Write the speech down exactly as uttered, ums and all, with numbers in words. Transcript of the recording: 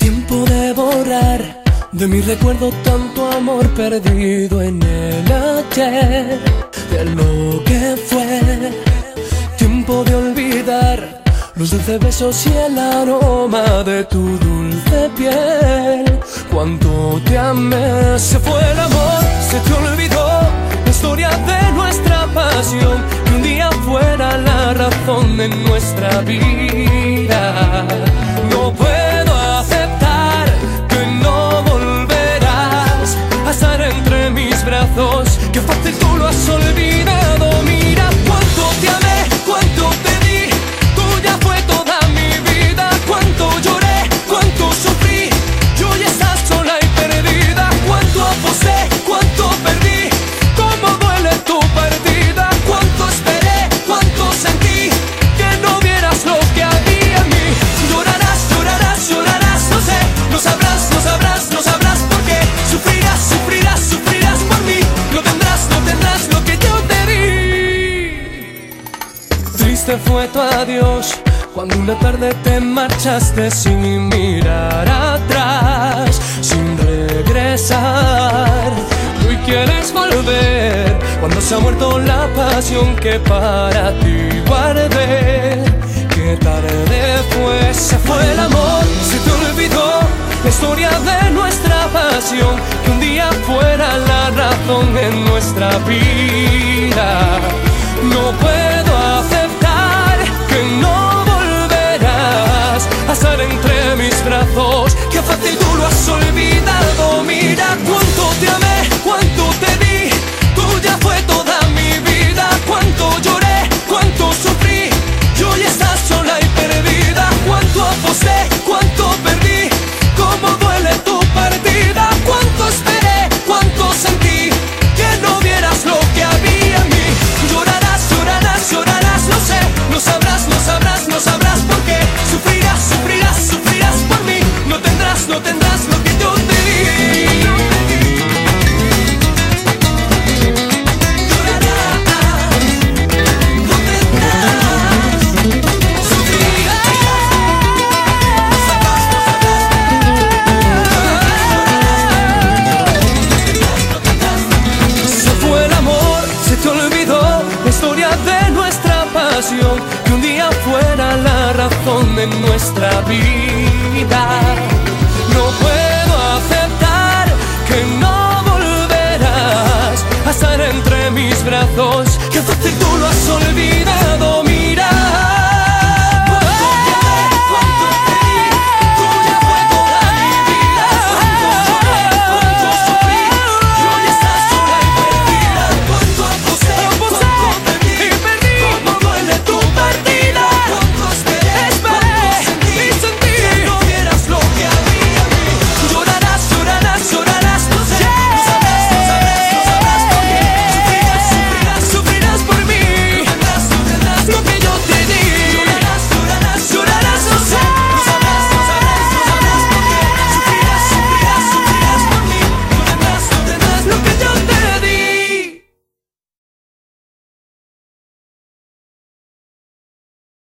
Tiempo de borrar de mi recuerdo tanto amor perdido en el ayer, de lo que fue. Tiempo de olvidar los dulces besos y el aroma de tu dulce piel. Cuánto te amé, se fue el amor, se te olvidó la historia de nuestra pasión, que un día fuera la razón de nuestra vida. No puedo aceptar que no volverás a estar entre mis brazos, que fácil tú lo has olvidado. Mira cuánto te amé, cuánto te di, tuya fue toda mi vida. Cuánto lloré, cuánto sufrí, yo ya estás sola y perdida. Cuánto aposté, cuánto perdí, cómo duele tu partida. Cuánto esperé, cuánto sentí, que no vieras lo que había en mí. Llorarás, llorarás, llorarás, no sé, no sabrás, no sabrás, no sabrás por qué. Sufrirás, sufrirás, sufrirás por mí, no tendrás, no tendrás lo que yo te di. Triste fue tu adiós cuando una tarde te marchaste sin mirar atrás, sin regresar. Hoy quieres volver cuando se ha muerto la pasión que para ti guardé. Qué tarde fue, se fue el amor, se te olvidó la historia de nuestra pasión, que un día fuera la razón en nuestra vida. No puedo aceptar que no volverás a estar entre mis brazos, que fácil tú lo has olvidado. Mira cuánto te amé,